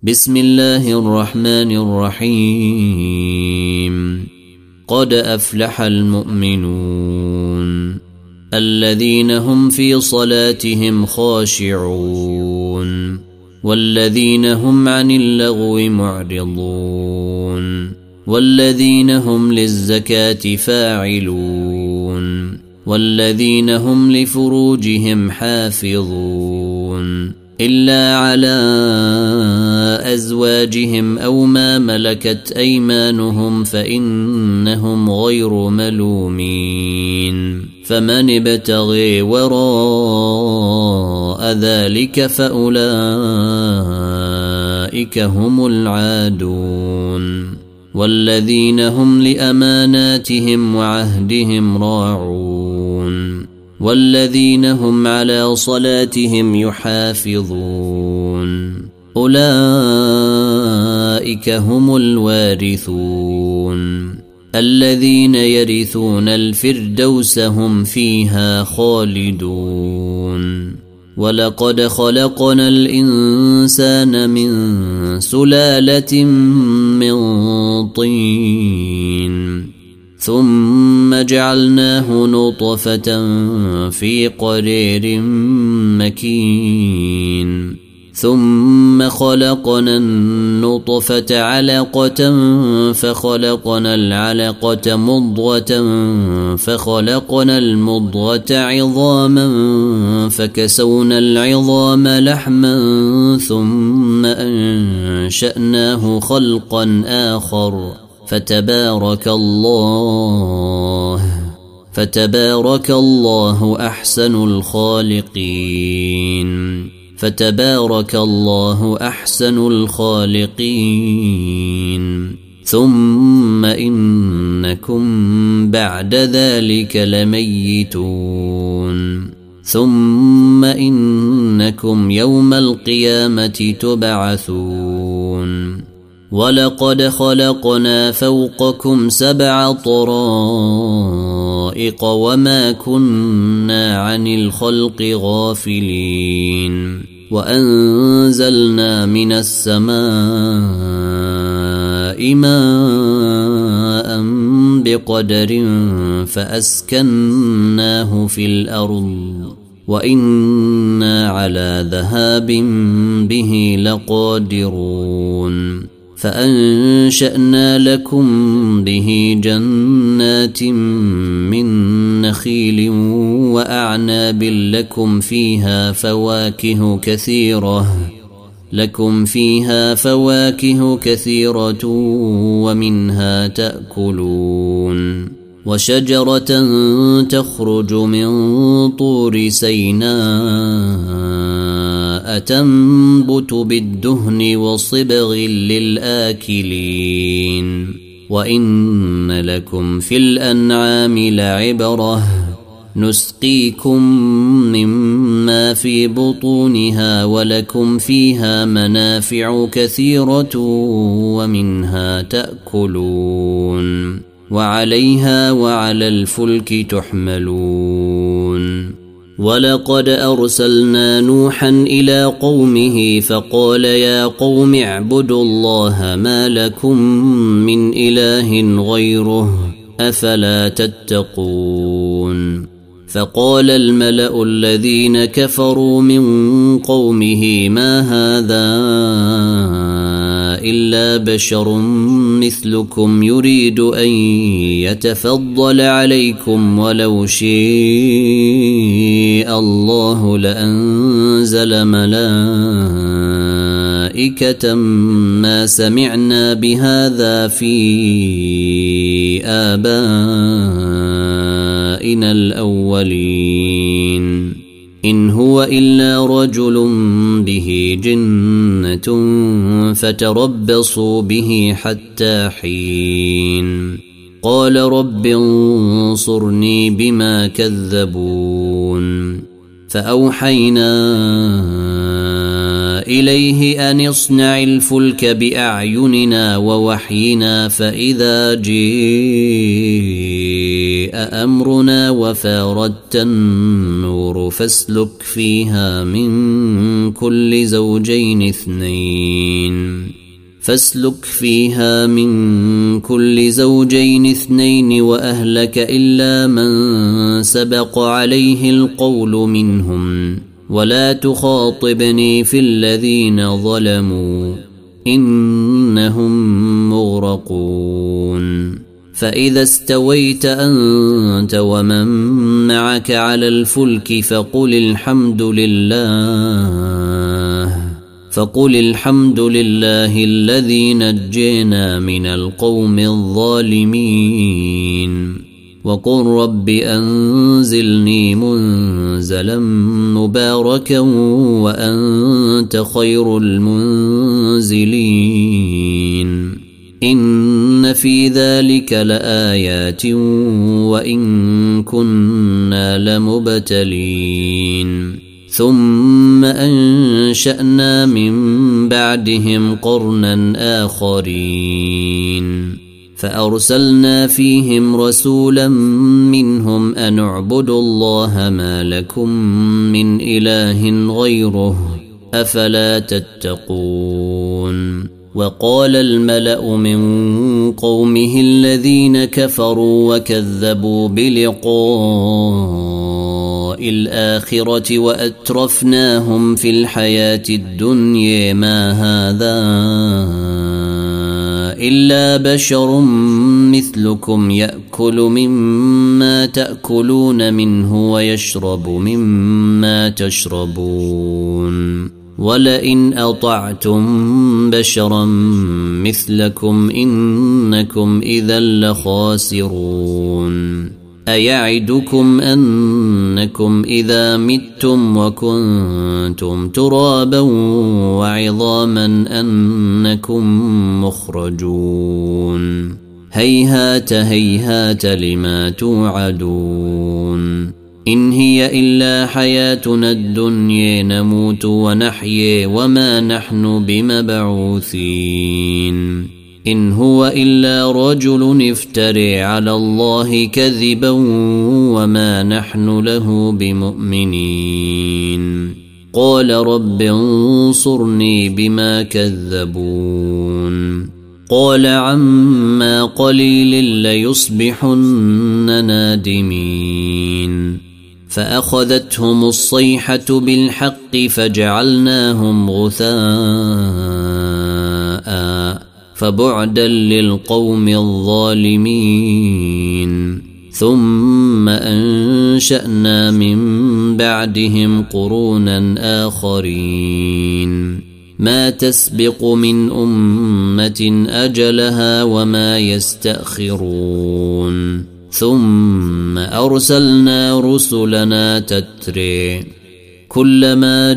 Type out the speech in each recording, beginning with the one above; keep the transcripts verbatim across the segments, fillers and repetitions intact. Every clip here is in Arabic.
بسم الله الرحمن الرحيم. قد أفلح المؤمنون الذين هم في صلاتهم خاشعون والذين هم عن اللغو معرضون والذين هم للزكاة فاعلون والذين هم لفروجهم حافظون إلا على أزواجهم أو ما ملكت أيمانهم فإنهم غير ملومين. فمن ابتغي وراء ذلك فأولئك هم العادون والذين هم لأماناتهم وعهدهم راعون والذين هم على صلاتهم يحافظون أولئك هم الوارثون الذين يرثون الفردوس هم فيها خالدون. ولقد خلقنا الإنسان من سلالة من طين ثم جعلناه نطفة في قرير مكين ثم خلقنا النطفة علقة فخلقنا العلقة مضغة فخلقنا المضغة عظاما فكسونا العظام لحما ثم أنشأناه خلقا آخر فتبارك الله فتبارك الله أحسن الخالقين فتبارك الله أحسن الخالقين. ثم إنكم بعد ذلك لميتون ثم إنكم يوم القيامة تبعثون. ولقد خلقنا فوقكم سبع طرائق وما كنا عن الخلق غافلين وأنزلنا من السماء ماء بقدر فأسكناه في الأرض وإنا على ذهاب به لقادرون. فأنشأنا لكم به جنات من نخيل وأعناب لكم فيها فواكه كثيرة لكم فيها فواكه كثيرة ومنها تأكلون. وشجرة تخرج من طور سيناء تنبت بالدهن وصبغ للآكلين. وإن لكم في الأنعام لعبرة نسقيكم مما في بطونها ولكم فيها منافع كثيرة ومنها تأكلون وعليها وعلى الفلك تحملون. ولقد أرسلنا نوحا إلى قومه فقال يا قوم اعبدوا الله ما لكم من إله غيره أفلا تتقون. فقال الملأ الذين كفروا من قومه ما هذا إلا بشر مثلكم يريد أن يتفضل عليكم ولو شاء الله لأنزل ملائكة ما سمعنا بهذا في آبائنا الأولين إن هو إلا رجل به جنة فتربصوا به حتى حين. قال رب انصرني بما كذبون. فأوحينا إليه أن اصنع الفلك بأعيننا ووحينا فإذا جاء أمرنا وفاردت النور فاسلك فيها من كل زوجين اثنين فاسلك فيها من كل زوجين اثنين وأهلك إلا من سبق عليه القول منهم ولا تخاطبني في الذين ظلموا إنهم مغرقون فإذا استويت أنت ومن معك على الفلك فقل الحمد لله فقل الحمد لله الذي نجينا من القوم الظالمين وقل رب أنزلني منزلا مباركا وأنت خير المنزلين إن في ذلك لآيات وإن كنا لمبتلين ثم أنشأنا من بعدهم قرنا آخرين فأرسلنا فيهم رسولا منهم أن اعبدوا الله ما لكم من إله غيره أفلا تتقون وقال الملأ من قومه الذين كفروا وكذبوا بلقاء الآخرة وأترفناهم في الحياة الدنيا ما هذا إلا بشر مثلكم يأكل مما تأكلون منه ويشرب مما تشربون ولئن أطعتم بشرا مثلكم إنكم إذا لخاسرون أيعدكم أنكم إذا متم وكنتم ترابا وعظاما أنكم مخرجون هيهات هيهات لما توعدون إن هي إلا حياتنا الدنيا نموت ونحيي وما نحن بمبعوثين إن هو إلا رجل افتري على الله كذبا وما نحن له بمؤمنين قال رب انصرني بما كذبون قال عما قليل ليصبحن نادمين فأخذتهم الصيحة بالحق فجعلناهم غثاء فبعدا للقوم الظالمين ثم أنشأنا من بعدهم قرونا آخرين ما تسبق من أمة أجلها وما يستأخرون ثم أرسلنا رسلنا تتري كلما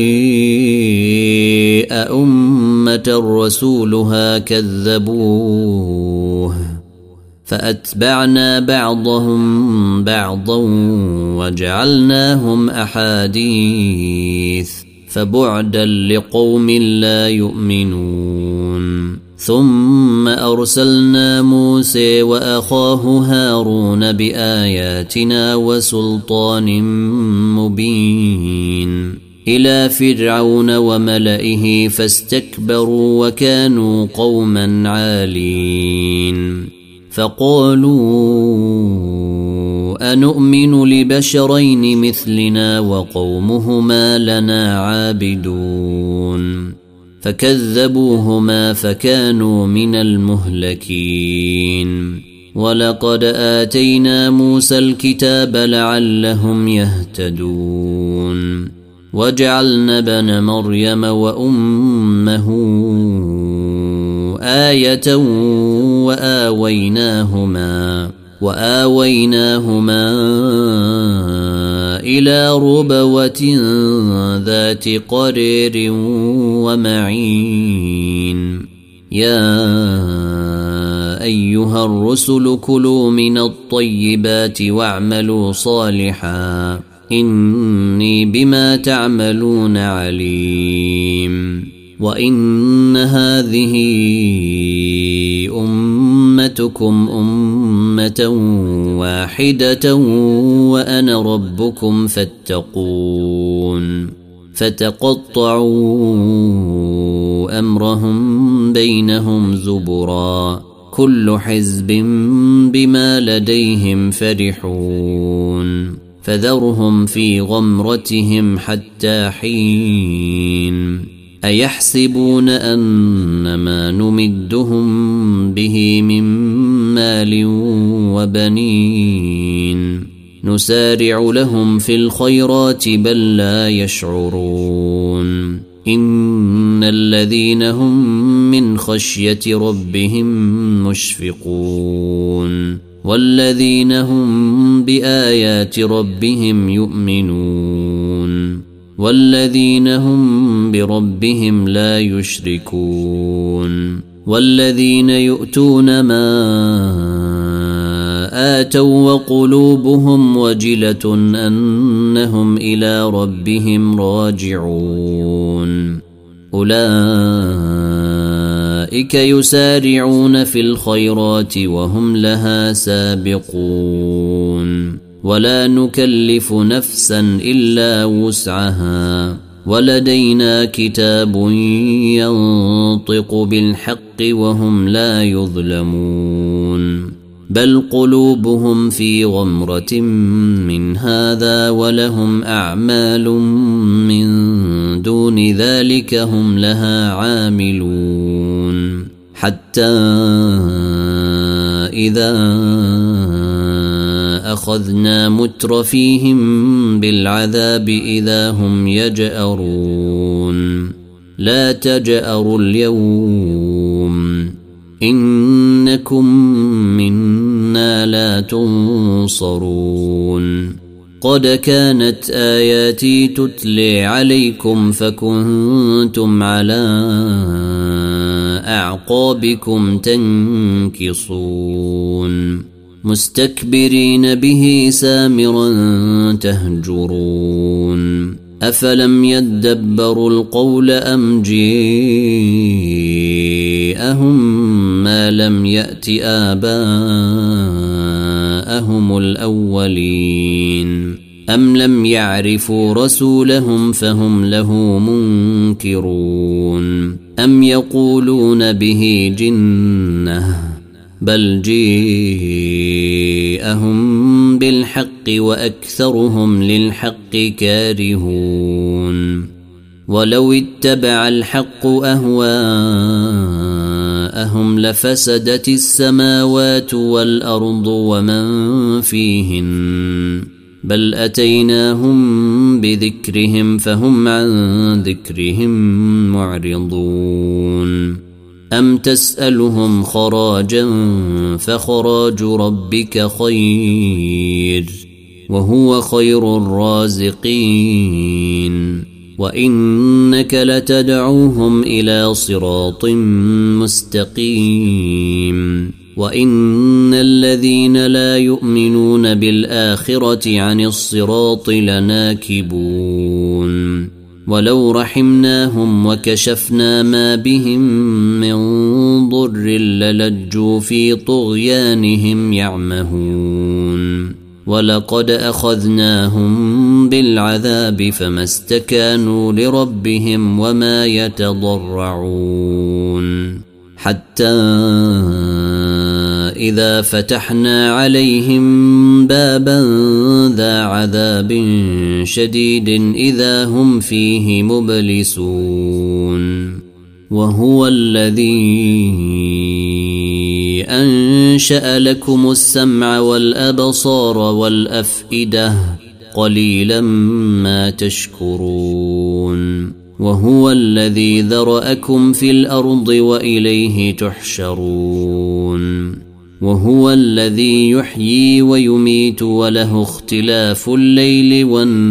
جاء أمة رسولها كذبوه فأتبعنا بعضهم بعضا وجعلناهم أحاديث فبعدا لقوم لا يؤمنون ثم أرسلنا موسى وأخاه هارون بآياتنا وسلطان مبين إلى فرعون وملئه فاستكبروا وكانوا قوما عالين فقالوا أنؤمن لبشرين مثلنا وقومهما لنا عابدون فكذبوهما فكانوا من المهلكين ولقد آتينا موسى الكتاب لعلهم يهتدون وجعلنا ابن مريم وأمه آية وآويناهما وآويناهما إلى ربوة ذات قرير ومعين يا أيها الرسل كلوا من الطيبات واعملوا صالحا إني بما تعملون عليم وإن هذه أمتكم أمة واحدة وأنا ربكم فاتقون فتقطعوا أمرهم بينهم زبرا كل حزب بما لديهم فرحون فذرهم في غمرتهم حتى حين أيحسبون أن ما نمدهم به من مال وبنين نسارع لهم في الخيرات بل لا يشعرون إن الذين هم من خشية ربهم مشفقون والذين هم بآيات ربهم يؤمنون والذين هم بربهم لا يشركون والذين يؤتون ما آتوا وقلوبهم وجلة أنهم إلى ربهم راجعون أولئك يسارعون في الخيرات وهم لها سابقون ولا نكلف نفسا إلا وسعها ولدينا كتاب ينطق بالحق وهم لا يظلمون بل قلوبهم في غمرة من هذا ولهم أعمال من دون ذلك هم لها عاملون حتى إذا أخذنا مترفيهم بالعذاب إذا هم يجأرون لا تجأروا اليوم إنكم منا لا تنصرون قد كانت آياتي تتلي عليكم فكنتم على أعقابكم تنكصون مستكبرين به سامرا تهجرون أفلم يدبروا القول أم جاءهم ما لم يأت آباءهم الأولين أم لم يعرفوا رسولهم فهم له منكرون أم يقولون به جنة بل جاءهم بالحق وأكثرهم للحق كارهون ولو اتبع الحق أهواءهم لفسدت السماوات والأرض ومن فيهن بل أتيناهم بذكرهم فهم عن ذكرهم معرضون أم تسألهم خراجا فخراج ربك خير وهو خير الرازقين وإنك لتدعوهم إلى صراط مستقيم وإن الذين لا يؤمنون بالآخرة عن الصراط لناكبون ولو رحمناهم وكشفنا ما بهم من ضر للجوا في طغيانهم يعمهون ولقد أخذناهم بالعذاب فما استكانوا لربهم وما يتضرعون حتى إذا فتحنا عليهم بابا ذا عذاب شديد إذا هم فيه مبلسون وهو الذي أنشأ لكم السمع والأبصار والأفئدة قليلا ما تشكرون وهو الذي ذرأكم في الأرض وإليه تحشرون وهو الذي يحيي ويميت وله اختلاف الليل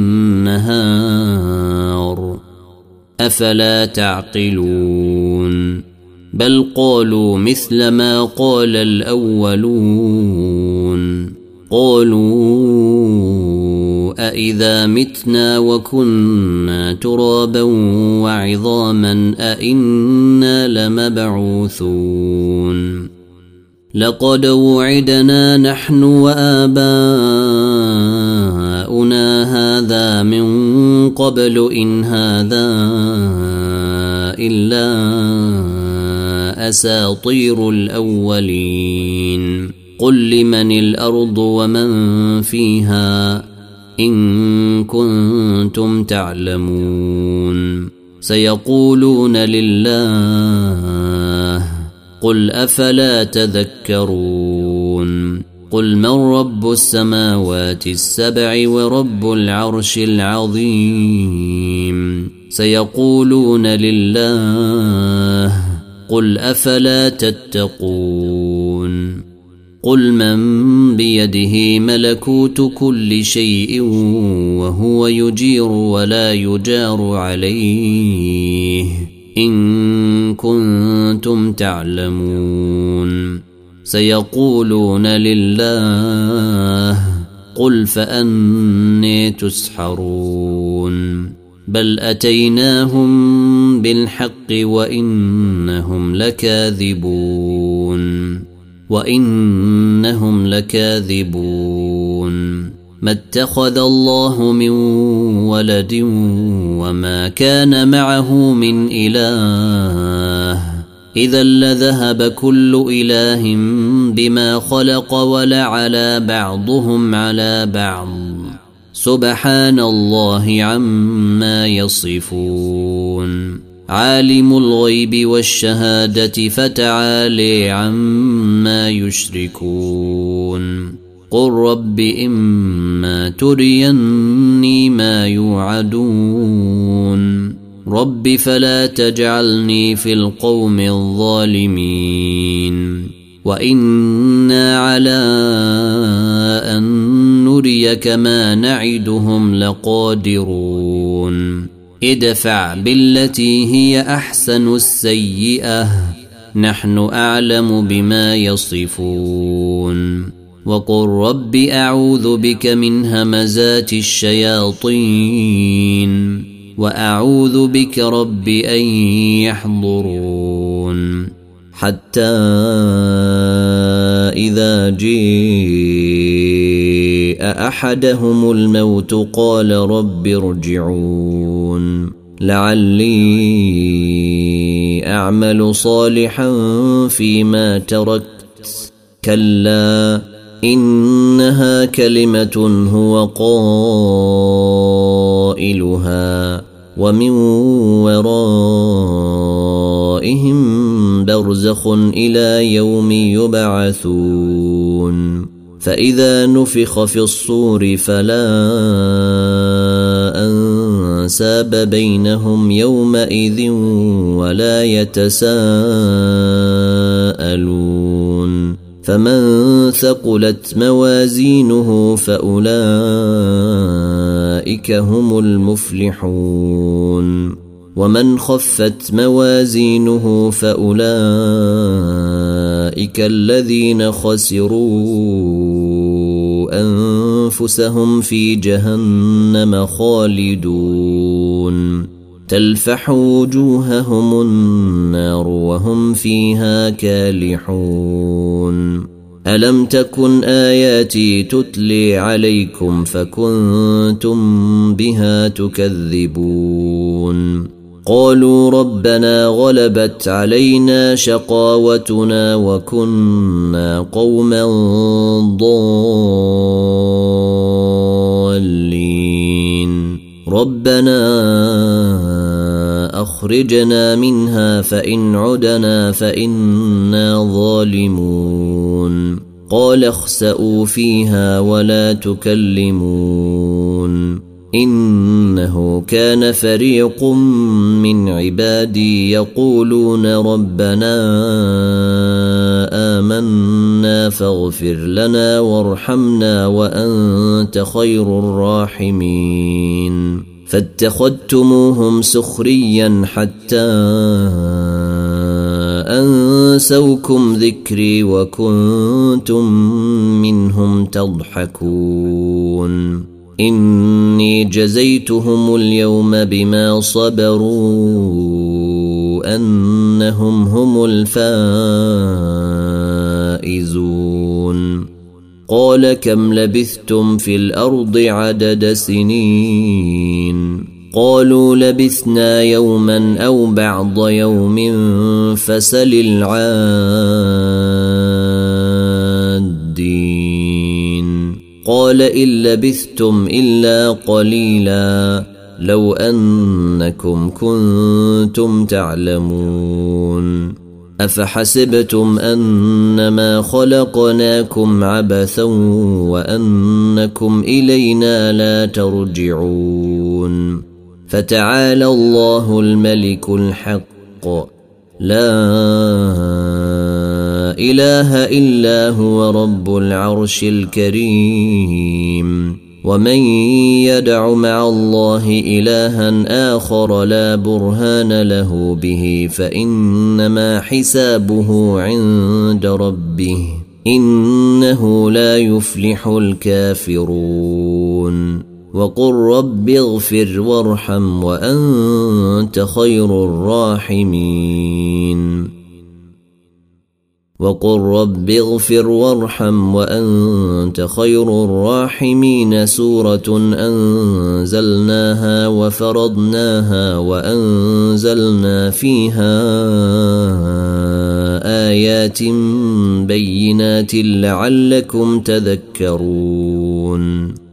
والنهار أفلا تعقلون بل قالوا مثل ما قال الأولون قالوا أإذا متنا وكنا ترابا وعظاما أإنا لمبعوثون لقد وعدنا نحن وآباؤنا هذا من قبل إن هذا إلا أساطير الأولين قل لمن الأرض ومن فيها إن كنتم تعلمون سيقولون لله قل أفلا تذكرون قل من رب السماوات السبع ورب العرش العظيم سيقولون لله قل أفلا تتقون قل من بيده ملكوت كل شيء وهو يجير ولا يجار عليه إن كنتم تعلمون سيقولون لله قل فأني تسحرون بل أتيناهم بالحق وإنهم لكاذبون وإنهم لكاذبون ما اتخذ الله من ولد وما كان معه من إله إذا لذهب كل إله بما خلق ولعلى بعضهم على بعض سبحان الله عما يصفون عالم الغيب والشهادة فتعالي عما يشركون قل رب إما تريني ما يوعدون رب فلا تجعلني في القوم الظالمين وإنا على أن نريك ما نعدهم لقادرون ادفع بالتي هي أحسن السيئة نحن أعلم بما يصفون وقل رب أعوذ بك من همزات الشياطين وأعوذ بك رب أن يحضرون حتى إذا جاء أحدهم الموت قال رب ارجعون لعلي أعمل صالحا فيما تركت كلا إنها كلمة هو قائلها ومن ورائهم برزخ إلى يوم يبعثون فإذا نفخ في الصور فلا أنساب بينهم يومئذ ولا يتساءلون فمن ثقلت موازينه فأولئك هم المفلحون ومن خفت موازينه فأولئك الذين خسروا أنفسهم في جهنم خالدون تلفح وجوههم النار وهم فيها كالحون ألم تكن آياتي تتلي عليكم فكنتم بها تكذبون قالوا ربنا غلبت علينا شقاوتنا وكنا قوما ضالين ربنا أخرجنا منها فإن عدنا فإنا ظالمون قال اخسئوا فيها ولا تكلمون إنه كان فريق من عبادي يقولون ربنا آمنا فاغفر لنا وارحمنا وأنت خير الراحمين فاتخذتموهم سخريا حتى أنسوكم ذكري وكنتم منهم تضحكون إني جزيتهم اليوم بما صبروا أنهم هم الفائزون قال كم لبثتم في الأرض عدد سنين قالوا لبثنا يوما أو بعض يوم فسل العادين قال إن لبثتم إلا قليلا لو أنكم كنتم تعلمون أفحسبتم أنما خلقناكم عبثا وأنكم إلينا لا ترجعون فتعالى الله الملك الحق لا إله إلا هو رب العرش الكريم ومن يدع مع الله إلها آخر لا برهان له به فإنما حسابه عند ربه إنه لا يفلح الكافرون وقل رب اغفر وارحم وأنت خير الراحمين وقل رب اغفر وارحم وأنت خير الراحمين سورة أنزلناها وفرضناها وأنزلنا فيها آيات بينات لعلكم تذكرون